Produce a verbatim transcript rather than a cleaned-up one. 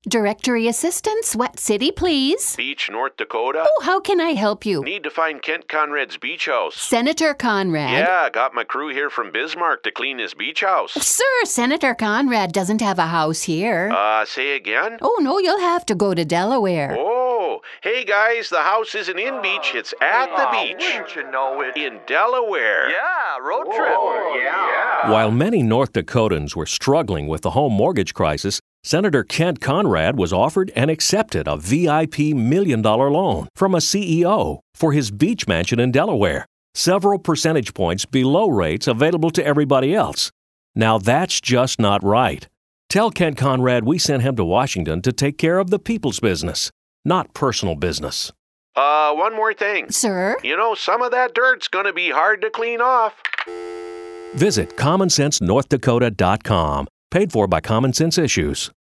Directory assistant, what city, please? Beach, North Dakota. Oh, how can I help you? Need to find Kent Conrad's beach house. Senator Conrad. Yeah, got my crew here from Bismarck to clean his beach house. Sir, Senator Conrad doesn't have a house here. Uh, say again? Oh, no, you'll have to go to Delaware. Oh, hey guys, the house isn't in beach, it's at the beach. Wouldn't you know it? In Delaware. Yeah, road trip. Oh, yeah. While many North Dakotans were struggling with the home mortgage crisis, Senator Kent Conrad was offered and accepted a V I P million dollar loan from a C E O for his beach mansion in Delaware, several percentage points below rates available to everybody else. Now that's just not right. Tell Kent Conrad we sent him to Washington to take care of the people's business, not personal business. Uh, one more thing. Sir? You know, some of that dirt's gonna be hard to clean off. Visit common sense north dakota dot com, paid for by Common Sense Issues.